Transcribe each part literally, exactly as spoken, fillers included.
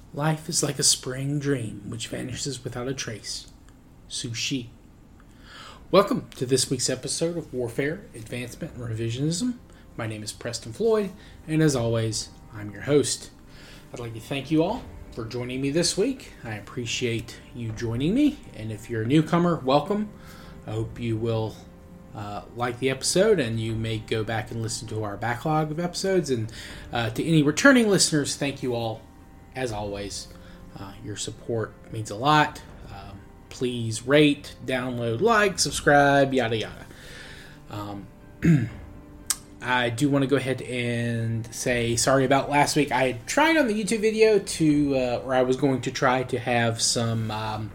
Life is like a spring dream which vanishes without a trace. Su Shi. Welcome to this week's episode of Warfare, Advancement, and Revisionism. My name is Preston Floyd, and as always, I'm your host. I'd like to thank you all for joining me this week. I appreciate you joining me, and if you're a newcomer, welcome. I hope you will uh, like the episode, and you may go back and listen to our backlog of episodes. And uh, to any returning listeners, thank you all. As always, uh, your support means a lot. Um, please rate, download, like, subscribe, yada yada. Um, I do want to go ahead and say sorry about last week. I had tried on the YouTube video to, uh, or I was going to try to have some um,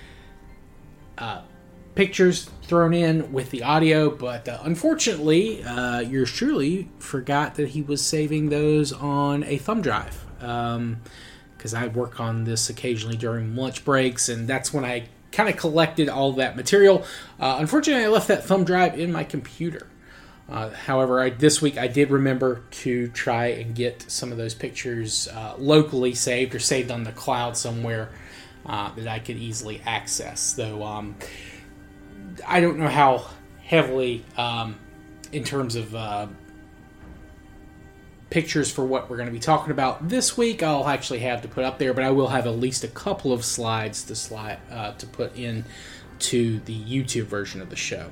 uh, pictures thrown in with the audio, but uh, unfortunately, uh, yours truly forgot that he was saving those on a thumb drive. Um, because I work on this occasionally during lunch breaks, and that's when I kind of collected all that material. Uh, unfortunately, I left that thumb drive in my computer. Uh, however, I, this week I did remember to try and get some of those pictures uh, locally saved or saved on the cloud somewhere uh, that I could easily access. Though um, I don't know how heavily, um, in terms of uh, pictures for what we're going to be talking about this week, I'll actually have to put up there, but I will have at least a couple of slides to slide uh, to put in to the YouTube version of the show.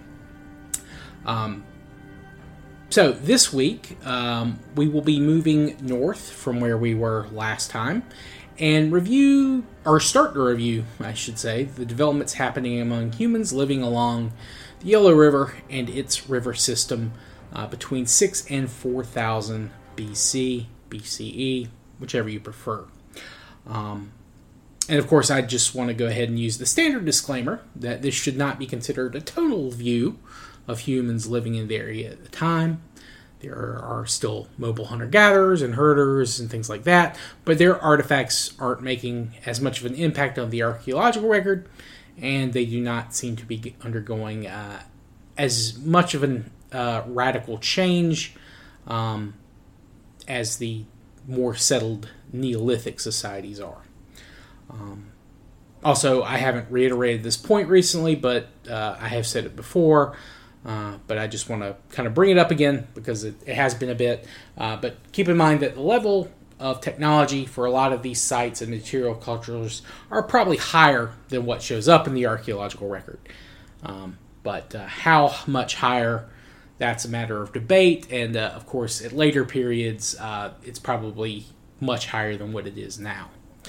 Um, so this week, um, we will be moving north from where we were last time and review, or start to review, I should say, the developments happening among humans living along the Yellow River and its river system uh, between six and four thousand B C, B C E, whichever you prefer. Um, and of course, I just want to go ahead and use the standard disclaimer that this should not be considered a total view of humans living in the area at the time. There are still mobile hunter-gatherers and herders and things like that, but their artifacts aren't making as much of an impact on the archaeological record, and they do not seem to be undergoing uh, as much of a uh, radical change um, as the more settled Neolithic societies are. Um, also, I haven't reiterated this point recently, but uh, I have said it before, uh, but I just want to kind of bring it up again because it, it has been a bit. Uh, but keep in mind that the level of technology for a lot of these sites and material cultures are probably higher than what shows up in the archaeological record. Um, but uh, how much higher, that's a matter of debate, and uh, of course, at later periods, uh, it's probably much higher than what it is now.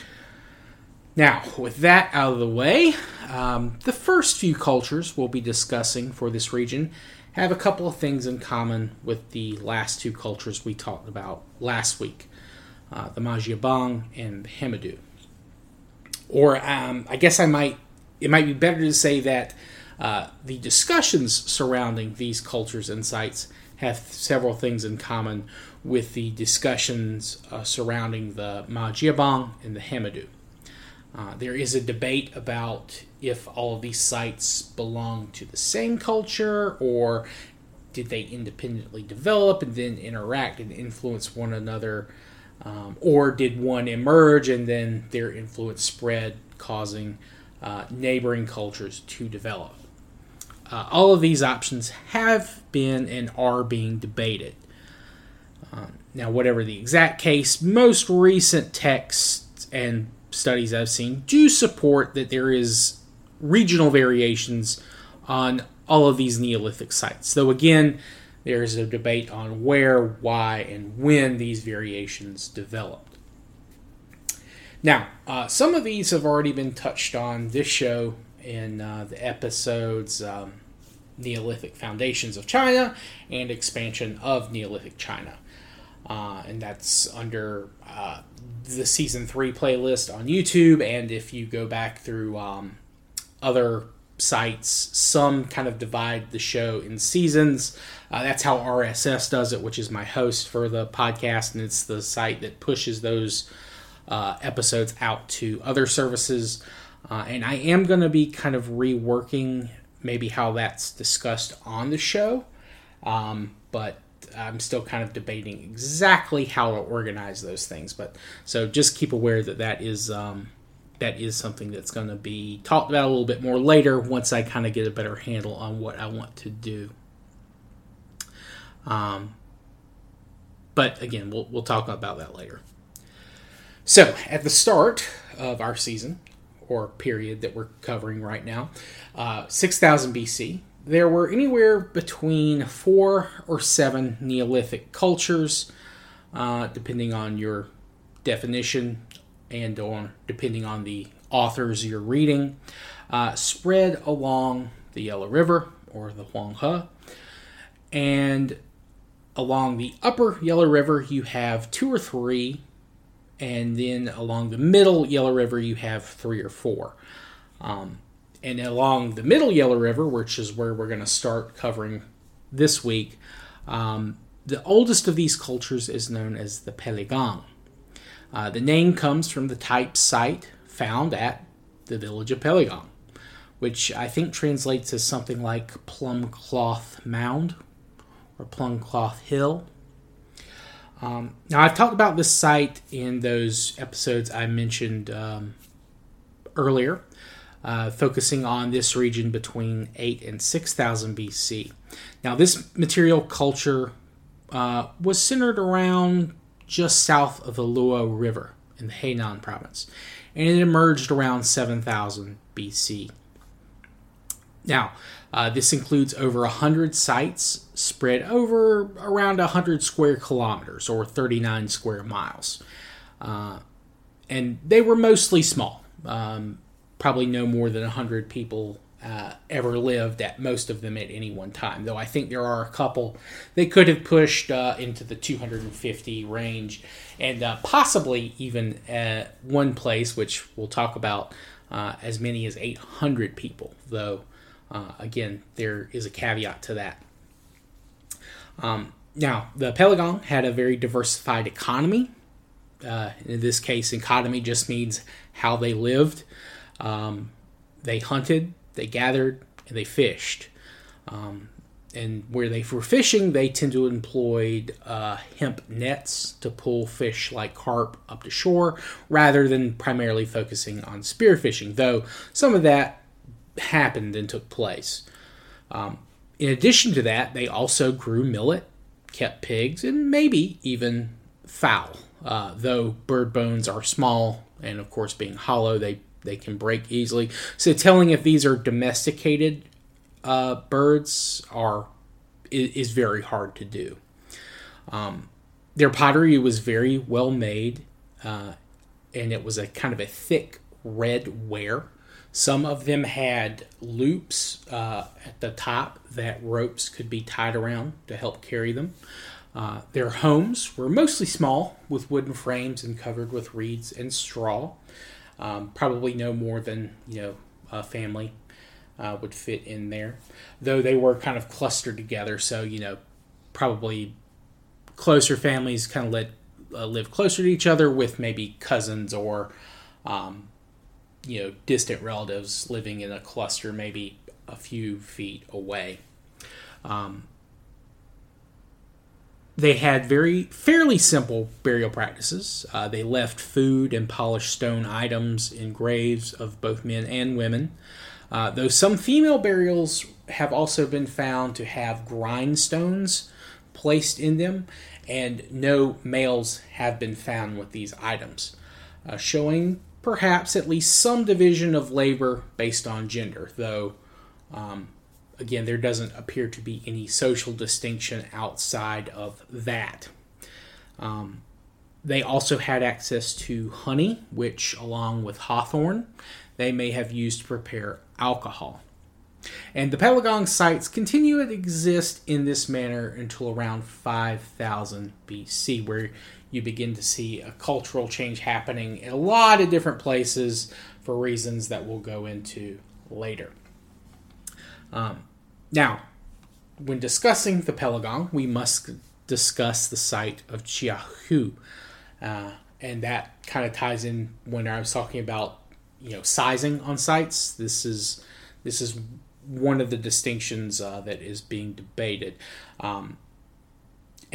Now, with that out of the way, um, the first few cultures we'll be discussing for this region have a couple of things in common with the last two cultures we talked about last week, uh, the Majiabang and the Hemidu. Or, um, I guess I might, it might be better to say that Uh, the discussions surrounding these cultures and sites have several things in common with the discussions uh, surrounding the Majiabang and the Hemidu. Uh, there is a debate about if all of these sites belong to the same culture, or did they independently develop and then interact and influence one another, um, or did one emerge and then their influence spread, causing uh, neighboring cultures to develop. Uh, all of these options have been and are being debated. Um, now, whatever the exact case, most recent texts and studies I've seen do support that there is regional variations on all of these Neolithic sites. Though, again, there is a debate on where, why, and when these variations developed. Now, uh, some of these have already been touched on this show in uh, the episodes um, Neolithic Foundations of China and Expansion of Neolithic China. Uh, and that's under uh, the Season three playlist on YouTube. And if you go back through um, other sites, some kind of divide the show in seasons. Uh, that's how R S S does it, which is my host for the podcast. And it's the site that pushes those uh, episodes out to other services. Uh, and I am going to be kind of reworking maybe how that's discussed on the show. Um, but I'm still kind of debating exactly how to organize those things. But so just keep aware that that is um, that is something that's going to be talked about a little bit more later once I kind of get a better handle on what I want to do. Um, but again, we'll we'll talk about that later. So at the start of our season, or period that we're covering right now, uh, six thousand B C, there were anywhere between four or seven Neolithic cultures, uh, depending on your definition and on depending on the authors you're reading, uh, spread along the Yellow River, or the Huang He. And along the upper Yellow River, you have two or three, and then along the middle Yellow River, you have three or four. Um, and along the middle Yellow River, which is where we're going to start covering this week, um, the oldest of these cultures is known as the Peligang. Uh, the name comes from the type site found at the village of Peligang, which I think translates as something like Plum Cloth Mound or Plum Cloth Hill. Um, now, I've talked about this site in those episodes I mentioned um, earlier, uh, focusing on this region between eight and six thousand B C. Now, this material culture uh, was centered around just south of the Luo River in the Henan province, and it emerged around seven thousand B C. Now, uh, this includes over one hundred sites spread over around one hundred square kilometers, or thirty-nine square miles. Uh, and they were mostly small. Um, probably no more than one hundred people uh, ever lived at most of them at any one time, though I think there are a couple they could have pushed uh, into the two hundred fifty range, and uh, possibly even at one place, which we'll talk about, uh, as many as eight hundred people, though Uh, again, there is a caveat to that. Um, now, the Peligang had a very diversified economy. Uh, in this case, economy just means how they lived. Um, they hunted, they gathered, and they fished. Um, and where they were fishing, they tend to employ uh, hemp nets to pull fish like carp up to shore, rather than primarily focusing on spearfishing, though some of that happened and took place. Um, in addition to that, they also grew millet, kept pigs, and maybe even fowl. Uh, though bird bones are small, and of course being hollow, they, they can break easily. So telling if these are domesticated uh, birds are is, is very hard to do. Um, their pottery was very well made, uh, and it was a kind of a thick red ware. Some of them had loops uh, at the top that ropes could be tied around to help carry them. Uh, their homes were mostly small, with wooden frames and covered with reeds and straw. Um, probably no more than, you know, a family uh, would fit in there. Though they were kind of clustered together, so, you know, probably closer families kind of let, uh, live closer to each other, with maybe cousins or um, you know, distant relatives living in a cluster maybe a few feet away. Um, they had very fairly simple burial practices. Uh, they left food and polished stone items in graves of both men and women. Uh, though some female burials have also been found to have grindstones placed in them, and no males have been found with these items, uh, showing perhaps at least some division of labor based on gender, though, um, again, there doesn't appear to be any social distinction outside of that. Um, they also had access to honey, which, along with hawthorn, they may have used to prepare alcohol. And the Peligang sites continue to exist in this manner until around five thousand B C, where you begin to see a cultural change happening in a lot of different places for reasons that we'll go into later. Um, now, when discussing the Peligang, we must discuss the site of Chiahu. Uh, and that kind of ties in when I was talking about, you know, sizing on sites. This is this is one of the distinctions uh, that is being debated. Um,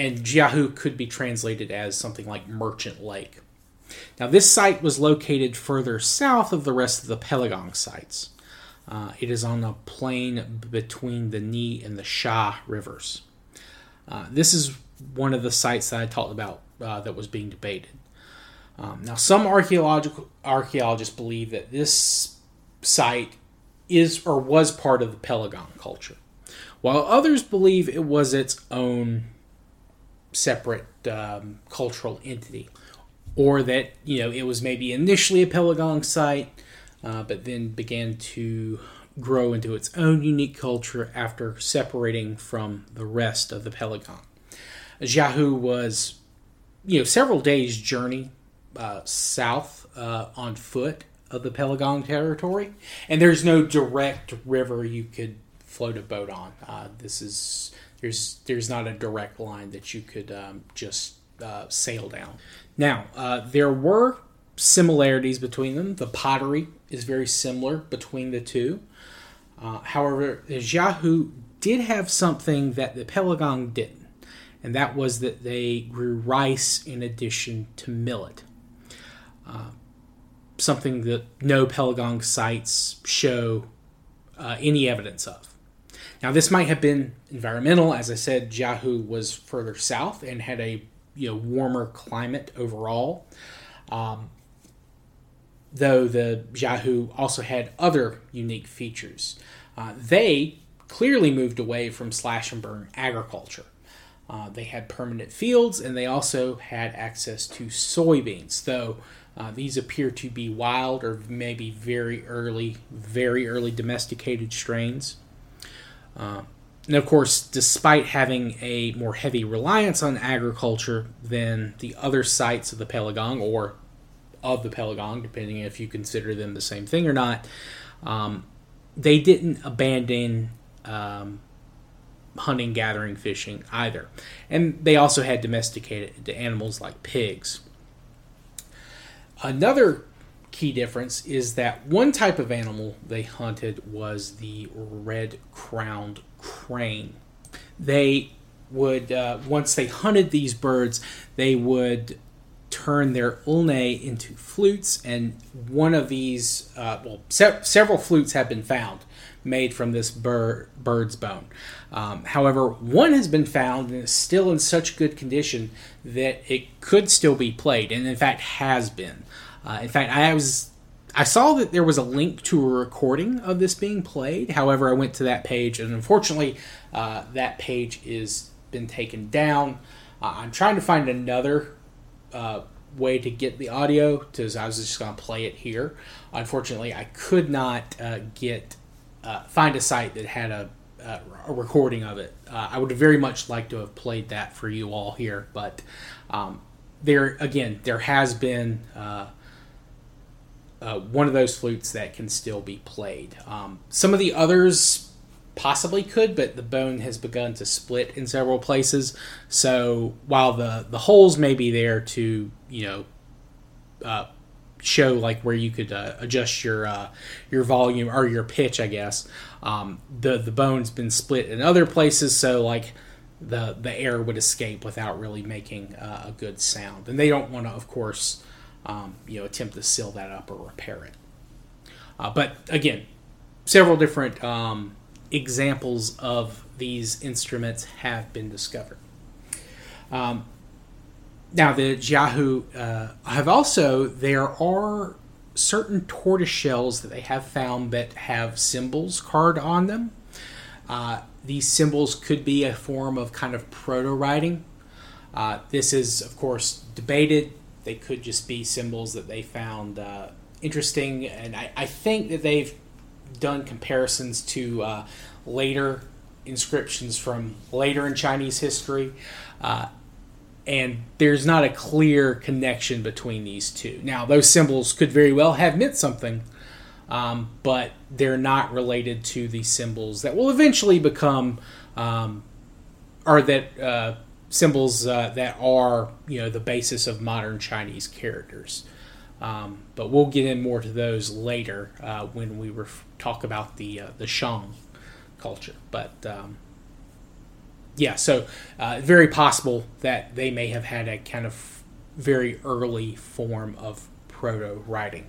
and Jiahu could be translated as something like Merchant Lake. Now, this site was located further south of the rest of the Pelagang sites. Uh, it is on a plain between the Ni and the Sha rivers. Uh, this is one of the sites that I talked about uh, that was being debated. Um, now, some archaeological archaeologists believe that this site is or was part of the Pelagang culture, while others believe it was its own separate um, cultural entity, or that, you know, it was maybe initially a Pelagang site, uh, but then began to grow into its own unique culture after separating from the rest of the Pelagang. Jiahu was, you know, several days' journey uh, south uh, on foot of the Pelagang territory, and there's no direct river you could float a boat on. Uh, this is there's there's not a direct line that you could um, just uh, sail down. Now, uh, there were similarities between them. The pottery is very similar between the two. Uh, however, Jiahu did have something that the Pelagang didn't, and that was that they grew rice in addition to millet. Uh, something that no Pelagang sites show uh, any evidence of. Now, this might have been environmental. As I said, Jiahu was further south and had a you know warmer climate overall. Um, though the Jiahu also had other unique features. Uh, they clearly moved away from slash and burn agriculture. Uh, they had permanent fields, and they also had access to soybeans, though uh, these appear to be wild or maybe very early, very early domesticated strains. Uh, and of course, despite having a more heavy reliance on agriculture than the other sites of the Pelagang, or of the Pelagang, depending if you consider them the same thing or not, um, they didn't abandon um, hunting, gathering, fishing either. And they also had domesticated animals like pigs. Another key difference is that one type of animal they hunted was the red-crowned crane. They would, uh, once they hunted these birds, they would turn their ulnae into flutes, and one of these, uh, well, se- several flutes have been found made from this bir- bird's bone. Um, however, one has been found and is still in such good condition that it could still be played, and in fact has been. Uh, in fact, I was I saw that there was a link to a recording of this being played. However, I went to that page, and unfortunately, uh, that page is been taken down. Uh, I'm trying to find another uh, way to get the audio, because I was just going to play it here. Unfortunately, I could not uh, get uh, find a site that had a, uh, a recording of it. Uh, I would have very much liked to have played that for you all here, but um, there again, there has been. Uh, Uh, one of those flutes that can still be played. Um, some of the others possibly could, but the bone has begun to split in several places. So while the, the holes may be there to, you know, uh, show like where you could uh, adjust your uh, your volume or your pitch, I guess, um, the the bone's been split in other places. So like the the air would escape without really making uh, a good sound, and they don't want to, of course. Um, you know, attempt to seal that up or repair it. Uh, but again, several different um, examples of these instruments have been discovered. Um, now, the Jiahu uh, have also, there are certain tortoise shells that they have found that have symbols carved on them. Uh, these symbols could be a form of kind of proto-writing. Uh, this is, of course, debated. They could just be symbols that they found uh, interesting, and I, I think that they've done comparisons to uh, later inscriptions from later in Chinese history, uh, and there's not a clear connection between these two. Now, those symbols could very well have meant something, um, but they're not related to the symbols that will eventually become, um, or that... Uh, symbols uh, that are, you know, the basis of modern Chinese characters. Um, but we'll get in more to those later uh, when we ref- talk about the uh, the Shang culture. But um, yeah, so uh, very possible that they may have had a kind of very early form of proto-writing.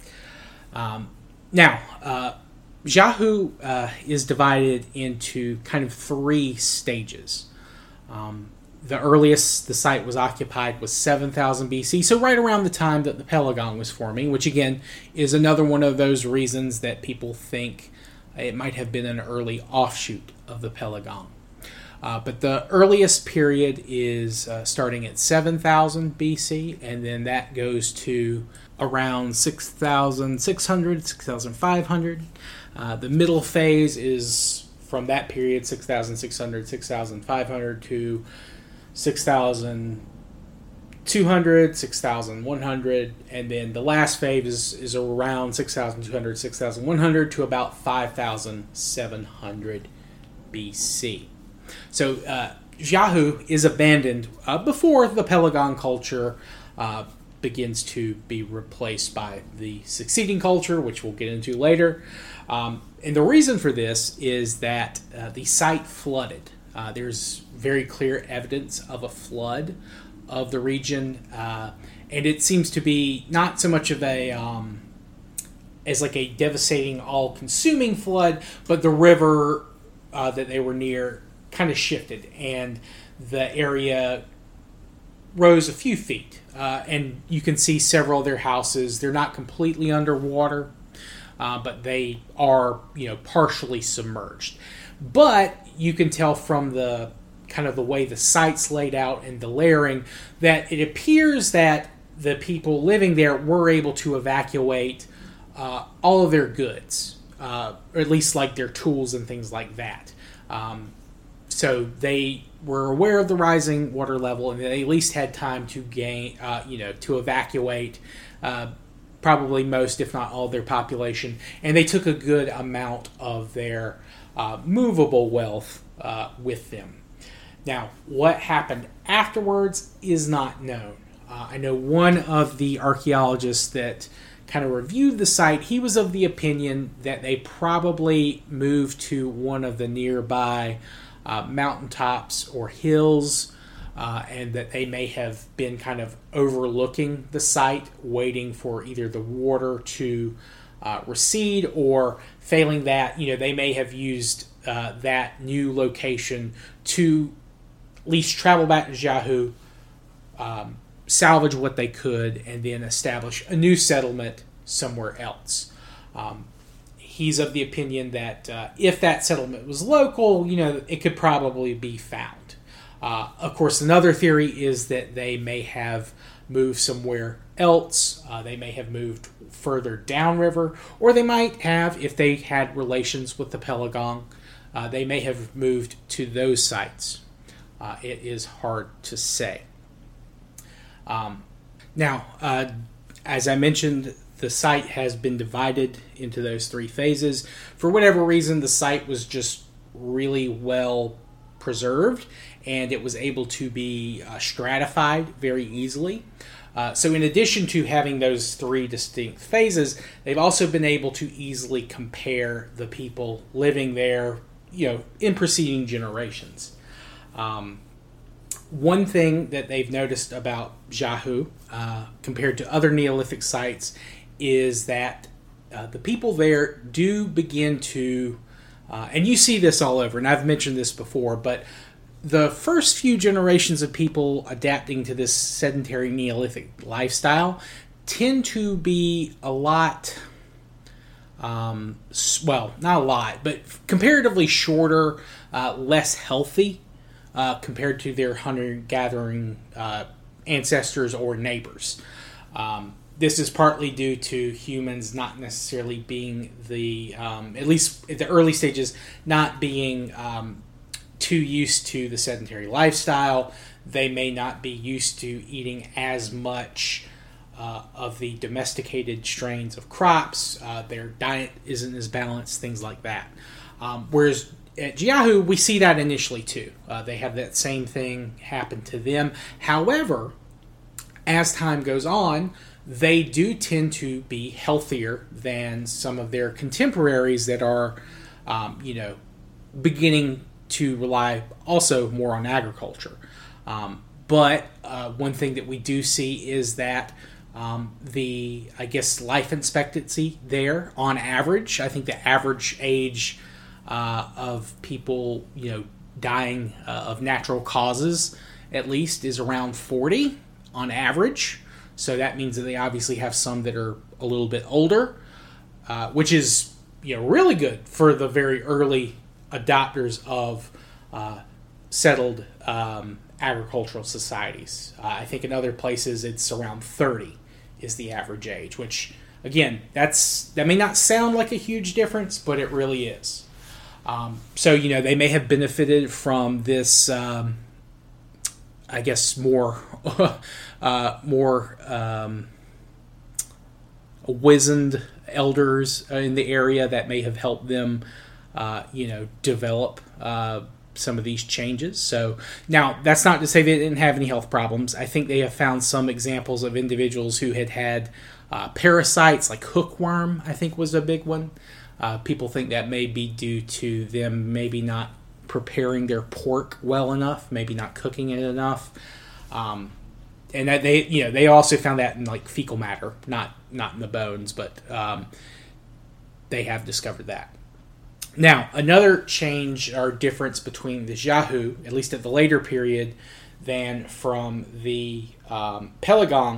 Um, now, uh, Jiahu uh, is divided into kind of three stages. Um, the earliest the site was occupied was seven thousand B C, so right around the time that the Pelogon was forming, which again is another one of those reasons that people think it might have been an early offshoot of the Pelogon. Uh, but the earliest period is uh, starting at seven thousand B C, and then that goes to around six thousand six hundred, six thousand five hundred. Uh, the middle phase is from that period, six thousand six hundred, six thousand five hundred to six thousand two hundred, six thousand one hundred, and then the last phase is, is around six thousand two hundred, six thousand one hundred to about five thousand seven hundred B C. So uh, Jiahu is abandoned uh, before the Pelogon culture uh, begins to be replaced by the succeeding culture, which we'll get into later. Um, and the reason for this is that uh, the site flooded. Uh, there's very clear evidence of a flood of the region, uh, and it seems to be not so much of a um, as like a devastating, all-consuming flood, but the river uh, that they were near kind of shifted, and the area rose a few feet, uh, and you can see several of their houses. They're not completely underwater, uh, but they are, you know, partially submerged. But you can tell from the kind of the way the site's laid out and the layering that it appears that the people living there were able to evacuate uh, all of their goods, uh, or at least like their tools and things like that. Um, so they were aware of the rising water level, and they at least had time to gain, uh, you know, to evacuate uh, probably most, if not all, of their population, and they took a good amount of their uh, movable wealth uh, with them. Now, what happened afterwards is not known. Uh, I know one of the archaeologists that kind of reviewed the site, he was of the opinion that they probably moved to one of the nearby uh, mountaintops or hills, uh, and that they may have been kind of overlooking the site, waiting for either the water to uh, recede, or failing that, you know, they may have used uh, that new location to at least travel back to Jiahu, um, salvage what they could, and then establish a new settlement somewhere else. Um, he's of the opinion that uh, if that settlement was local, you know, it could probably be found. Uh, of course, another theory is that they may have moved somewhere else. Uh, they may have moved further downriver, or they might have, if they had relations with the Pelogon, uh, they may have moved to those sites. Uh, it is hard to say. Um, now, uh, as I mentioned, the site has been divided into those three phases. For whatever reason, the site was just really well preserved, and it was able to be uh, stratified very easily. Uh, so in addition to having those three distinct phases, they've also been able to easily compare the people living there, you know, in preceding generations. Um, one thing that they've noticed about Jiahu, uh, compared to other Neolithic sites, is that uh, the people there do begin to, uh, and you see this all over, and I've mentioned this before, but the first few generations of people adapting to this sedentary Neolithic lifestyle tend to be a lot, um, well, not a lot, but comparatively shorter, uh, less healthy, Uh, compared to their hunter-gathering uh, ancestors or neighbors. Um, this is partly due to humans not necessarily being the, um, at least at the early stages, not being um, too used to the sedentary lifestyle. They may not be used to eating as much uh, of the domesticated strains of crops. Uh, their diet isn't as balanced, things like that. Um, whereas at Jiahu, we see that initially too. Uh, they have that same thing happen to them. However, as time goes on, they do tend to be healthier than some of their contemporaries that are, um, you know, beginning to rely also more on agriculture. Um, but uh, one thing that we do see is that um, the, I guess, life expectancy there, on average, I think the average age uh, of people, you know, dying uh, of natural causes, at least, is around forty on average. So that means that they obviously have some that are a little bit older, uh, which is, you know, really good for the very early adopters of uh, settled um, agricultural societies. Uh, I think in other places it's around thirty is the average age, which, again, that's that may not sound like a huge difference, but it really is. Um, so, you know, they may have benefited from this, um, I guess, more uh, more um, wizened elders in the area that may have helped them, uh, you know, develop uh, some of these changes. So now, that's not to say they didn't have any health problems. I think they have found some examples of individuals who had had uh, parasites, like hookworm, I think was a big one. Uh, people think that may be due to them maybe not preparing their pork well enough, maybe not cooking it enough. Um, and that they, you know, they also found that in like fecal matter, not not in the bones, but um, they have discovered that. Now, another change or difference between the Jiahu, at least at the later period, than from the um, Pelegong,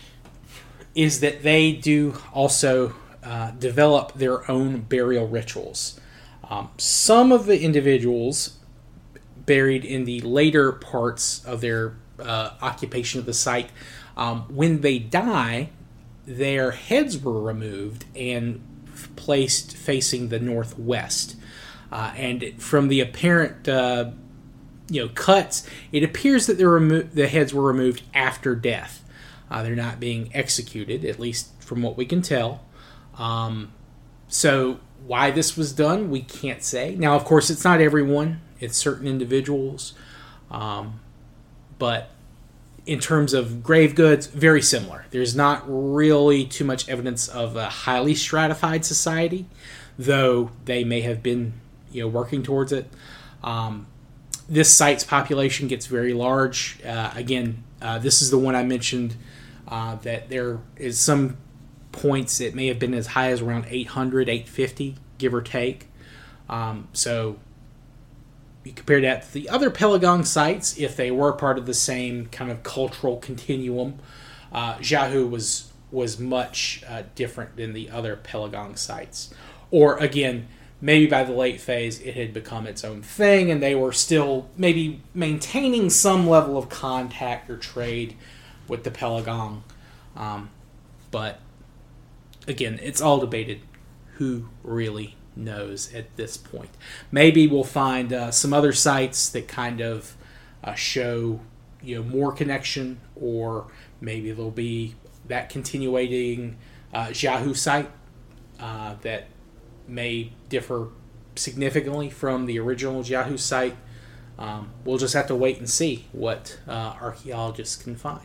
is that they do also uh, develop their own burial rituals. Um, some of the individuals buried in the later parts of their uh, occupation of the site, um, when they die, their heads were removed and placed facing the northwest. Uh, and from the apparent uh, you know, cuts, it appears that remo- the heads were removed after death. Uh, they're not being executed, at least from what we can tell. Um, so why this was done, we can't say. Now, of course, it's not everyone. It's certain individuals. Um, but in terms of grave goods, very similar. There's not really too much evidence of a highly stratified society, though they may have been, you know, working towards it. Um, this site's population gets very large. Uh, again, uh, this is the one I mentioned, uh, that there is some points it may have been as high as around eight hundred, eight fifty, give or take. Um, so you compare that to the other Pelegong sites, if they were part of the same kind of cultural continuum, uh, Jiahu was was much uh, different than the other Pelegong sites. Or again, maybe by the late phase it had become its own thing and they were still maybe maintaining some level of contact or trade with the Pelegong. Um, but again, it's all debated. Who really knows at this point? Maybe we'll find uh, some other sites that kind of uh, show, you know, more connection, or maybe there'll be that continuating uh, Jiahu site uh, that may differ significantly from the original Jiahu site. Um, we'll just have to wait and see what uh, archaeologists can find.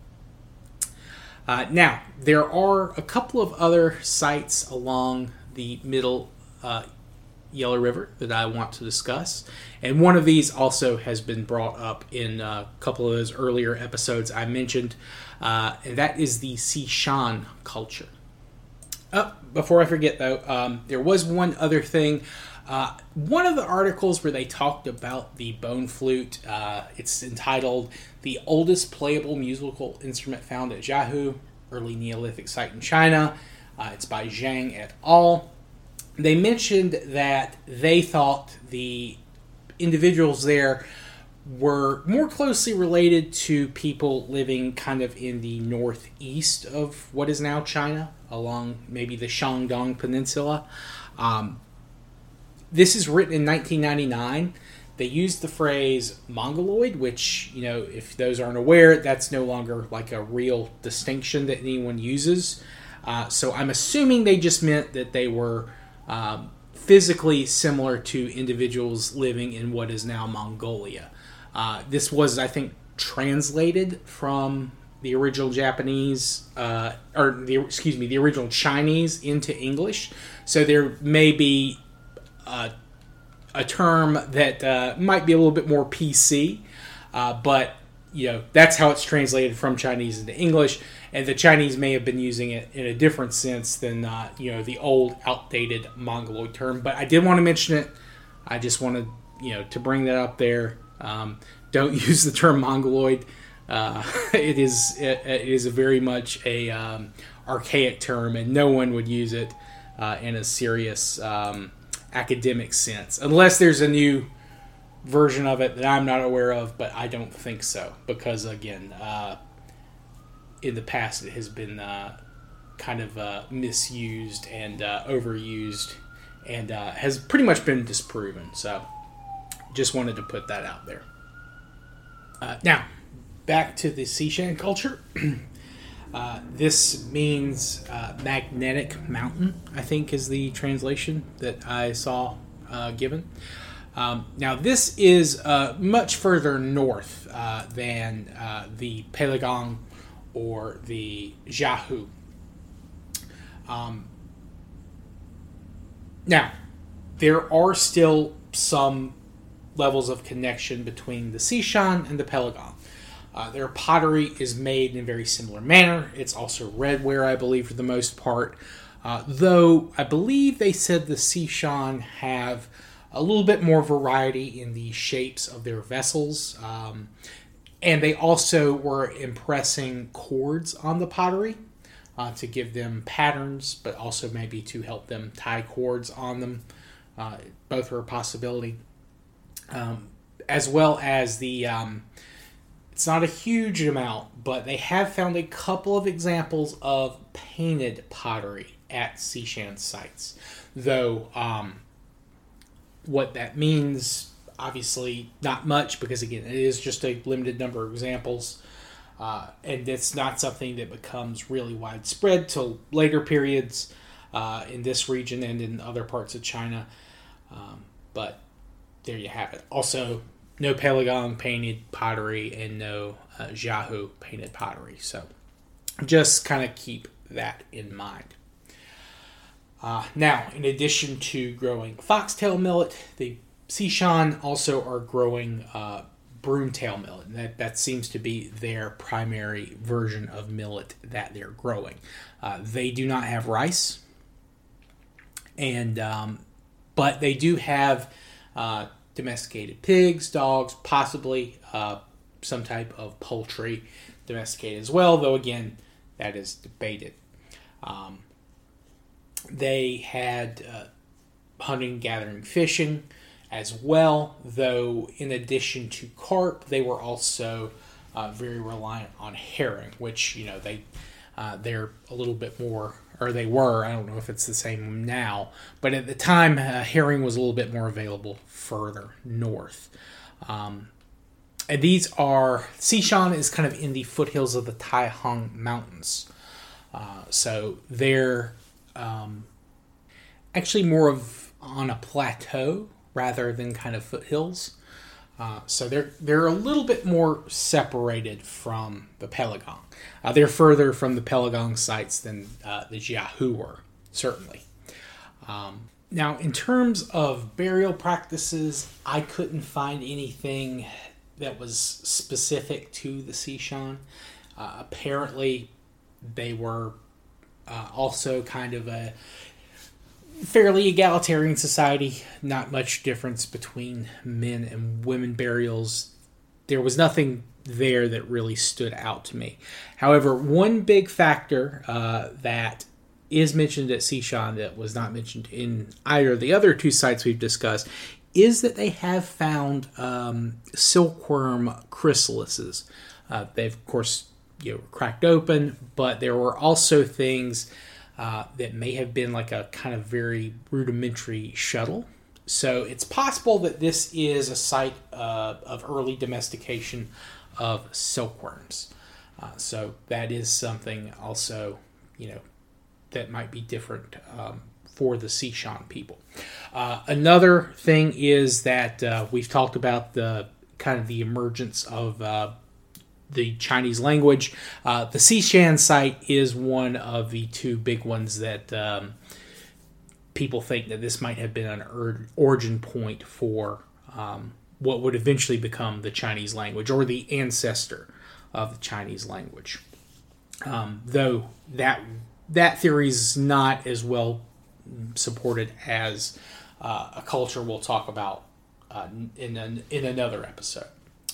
Uh, now, there are a couple of other sites along the middle uh, Yellow River that I want to discuss. And one of these also has been brought up in a couple of those earlier episodes I mentioned, uh, and that is the Xishan culture. Oh, before I forget, though, um, there was one other thing. Uh, one of the articles where they talked about the bone flute, uh, it's entitled "The Oldest Playable Musical Instrument Found at Jiahu, Early Neolithic Site in China." Uh, it's by Zhang et al. They mentioned that they thought the individuals there were more closely related to people living kind of in the northeast of what is now China, along maybe the Shandong Peninsula. Um, this is written in nineteen ninety-nine. They used the phrase Mongoloid, which, you know, if those aren't aware, that's no longer like a real distinction that anyone uses. Uh, so I'm assuming they just meant that they were um, physically similar to individuals living in what is now Mongolia. Uh, this was, I think, translated from the original Japanese, uh, or the excuse me, the original Chinese into English. So there may be a, a term that uh, might be a little bit more P C, uh, but you know that's how it's translated from Chinese into English, and the Chinese may have been using it in a different sense than uh, you know the old, outdated Mongoloid term. But I did want to mention it. I just wanted you know to bring that up there. Um, don't use the term Mongoloid. Uh, it is it, it is a very much a um, archaic term, and no one would use it uh, in a serious um, academic sense, unless there's a new version of it that I'm not aware of. But I don't think so, because again, uh, in the past it has been uh, kind of uh, misused and uh, overused, and uh, has pretty much been disproven. So, just wanted to put that out there. Uh, now. Back to the Xishan culture. uh, this means uh, magnetic mountain, I think is the translation that I saw uh, given. Um, now, this is uh, much further north uh, than uh, the Pelegong or the Jiahu. Um, now, there are still some levels of connection between the Xishan and the Pelegong. Uh, their pottery is made in a very similar manner. It's also redware, I believe, for the most part. Uh, though, I believe they said the Xishan have a little bit more variety in the shapes of their vessels. Um, and they also were impressing cords on the pottery uh, to give them patterns, but also maybe to help them tie cords on them. Uh, both are a possibility. Um, as well as the... Um, It's not a huge amount, but they have found a couple of examples of painted pottery at Xishan sites. Though, um, what that means, obviously not much, because again, it is just a limited number of examples. Uh, and it's not something that becomes really widespread till later periods uh, in this region and in other parts of China. Um, but there you have it. Also, no Pelegong painted pottery and no uh, Jiahu painted pottery. So just kind of keep that in mind. Uh, now, in addition to growing foxtail millet, the Xishan also are growing uh, broomtail millet. And that, that seems to be their primary version of millet that they're growing. Uh, they do not have rice, and um, but they do have uh, domesticated pigs, dogs, possibly uh, some type of poultry domesticated as well, though again, that is debated. Um, they had uh, hunting, gathering, fishing as well, though in addition to carp, they were also uh, very reliant on herring, which, you know, they, uh, they're a little bit more, or they were, I don't know if it's the same now, but at the time, uh, herring was a little bit more available further north. Um, and these are, Xishan is kind of in the foothills of the Taihang Mountains. Uh, so they're um, actually more of on a plateau rather than kind of foothills. Uh, so they're they're a little bit more separated from the Pelegong. Uh, they're further from the Pelegong sites than uh, the Jiahu were, certainly. Um, now, in terms of burial practices, I couldn't find anything that was specific to the Xishan. Uh, apparently, they were uh, also kind of a fairly egalitarian society. Not much difference between men and women burials. There was nothing there that really stood out to me. However, one big factor uh, that is mentioned at Xishan that was not mentioned in either of the other two sites we've discussed is that they have found um, silkworm chrysalises. Uh, they've, of course, you know, cracked open, but there were also things uh, that may have been like a kind of very rudimentary shuttle. So it's possible that this is a site uh, of early domestication of silkworms. Uh, so that is something also, you know, that might be different um, for the Xishan people. Uh, another thing is that uh, we've talked about the kind of the emergence of uh, the Chinese language. Uh, the Xishan site is one of the two big ones that um, people think that this might have been an or- origin point for um, what would eventually become the Chinese language, or the ancestor of the Chinese language. Um, though that that theory is not as well supported as uh, a culture we'll talk about uh, in an, in another episode.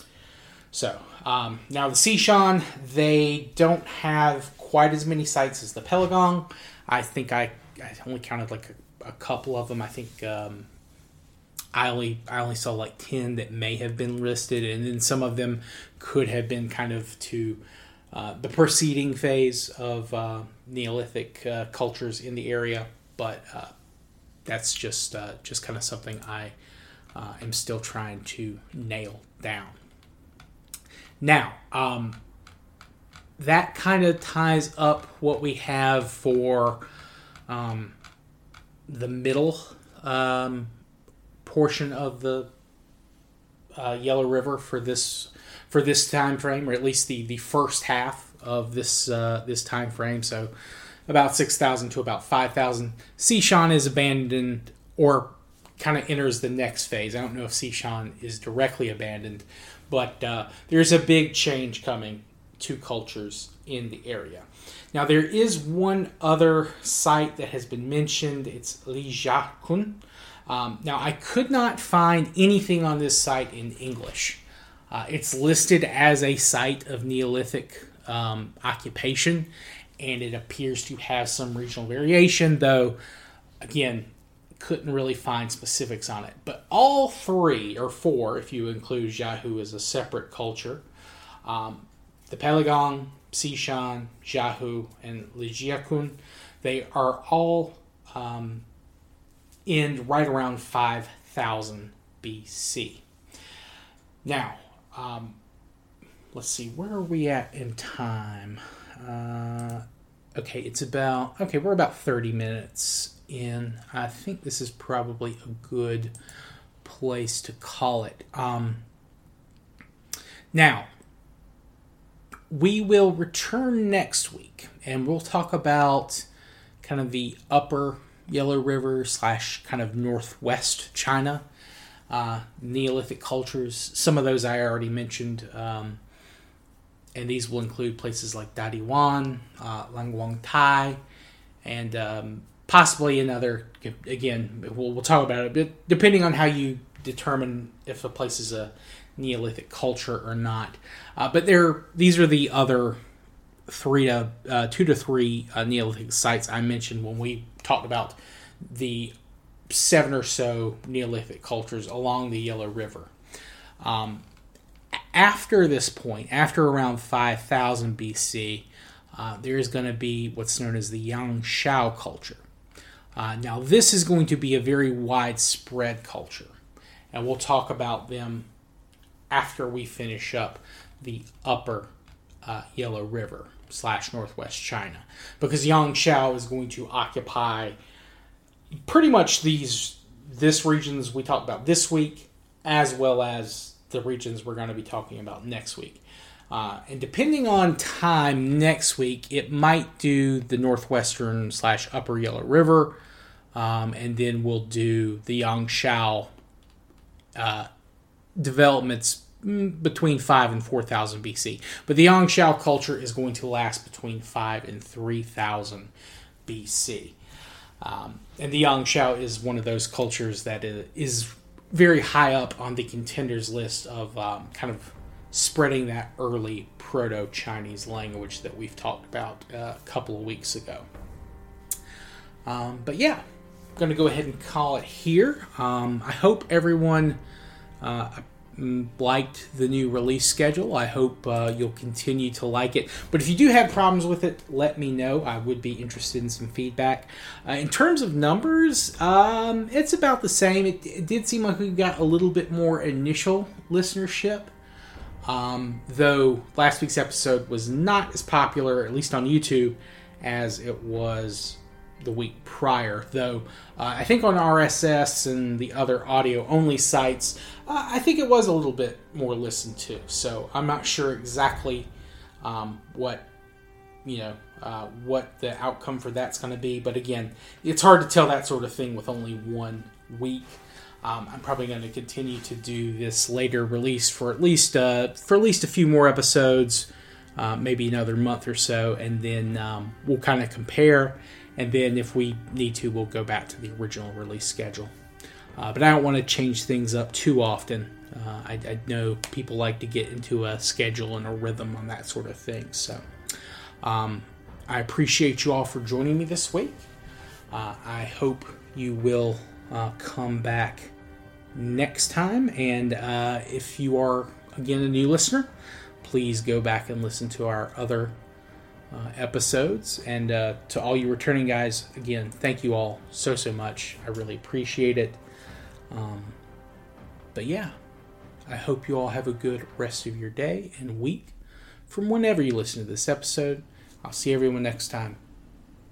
So um, now the Xishan, they don't have quite as many sites as the Pelagon. I think I, I only counted like a, a couple of them. I think um, I only I only saw like ten that may have been listed, and then some of them could have been kind of to uh, the preceding phase of uh, Neolithic uh, cultures in the area. But uh, that's just uh, just kind of something I uh, am still trying to nail down. Now, um, that kind of ties up what we have for um, the middle um, portion of the uh, Yellow River for this for this time frame, or at least the, the first half of this uh, this time frame. So, about six thousand to about five thousand. Xishan is abandoned, or kind of enters the next phase. I don't know if Xishan is directly abandoned, but uh, there's a big change coming to cultures in the area. Now, there is one other site that has been mentioned. It's Lijiakun. Um, now, I could not find anything on this site in English. Uh, it's listed as a site of Neolithic um, occupation, and it appears to have some regional variation, though, again, couldn't really find specifics on it. But all three, or four, if you include Jiahu as a separate culture, um, the Pelagon, Xishan, Jiahu, and Lijiakun, they are all um, in right around five thousand B C. Now, um, let's see, where are we at in time? Uh, okay, it's about, okay, we're about thirty minutes in. I think this is probably a good place to call it. Um, now, we will return next week, and we'll talk about kind of the upper Yellow River slash kind of northwest China uh, Neolithic cultures. Some of those I already mentioned, um, and these will include places like Dadiwan, uh, Langwangtai, and um, possibly another. Again, we'll, we'll talk about it, but depending on how you determine if a place is a Neolithic culture or not. Uh, but there, these are the other three to uh, two to three uh, Neolithic sites I mentioned when we talked about the seven or so Neolithic cultures along the Yellow River. Um, after this point, after around five thousand B C, uh, there is going to be what's known as the Yangshao culture. Uh, now, this is going to be a very widespread culture, and we'll talk about them after we finish up the upper uh, Yellow River slash Northwest China, because Yangshao is going to occupy pretty much these this regions we talked about this week, as well as the regions we're going to be talking about next week. Uh, and depending on time next week, it might do the northwestern slash upper Yellow River, um, and then we'll do the Yangshao uh, developments between five and four thousand B C. But the Yangshao culture is going to last between five and three thousand B C. Um, and the Yangshao is one of those cultures that is very high up on the contenders list of um, kind of spreading that early Proto-Chinese language that we've talked about uh, a couple of weeks ago. Um, but yeah, I'm going to go ahead and call it here. Um, I hope everyone uh, liked the new release schedule. I hope uh, you'll continue to like it. But if you do have problems with it, let me know. I would be interested in some feedback. Uh, in terms of numbers, um, it's about the same. It, it did seem like we got a little bit more initial listenership. Um, though last week's episode was not as popular, at least on YouTube, as it was the week prior. Though uh, I think on R S S and the other audio-only sites, uh, I think it was a little bit more listened to. So I'm not sure exactly um, what you know, uh, what the outcome for that's going to be. But again, it's hard to tell that sort of thing with only one week. Um, I'm probably going to continue to do this later release for at least uh, for at least a few more episodes, uh, maybe another month or so, and then um, we'll kind of compare. And then if we need to, we'll go back to the original release schedule. Uh, but I don't want to change things up too often. Uh, I, I know people like to get into a schedule and a rhythm on that sort of thing. So um, I appreciate you all for joining me this week. Uh, I hope you will uh, come back next time. And uh, if you are, again, a new listener, please go back and listen to our other uh, episodes. And uh, to all you returning guys, again, thank you all so, so much. I really appreciate it. Um, but yeah, I hope you all have a good rest of your day and week from whenever you listen to this episode. I'll see everyone next time.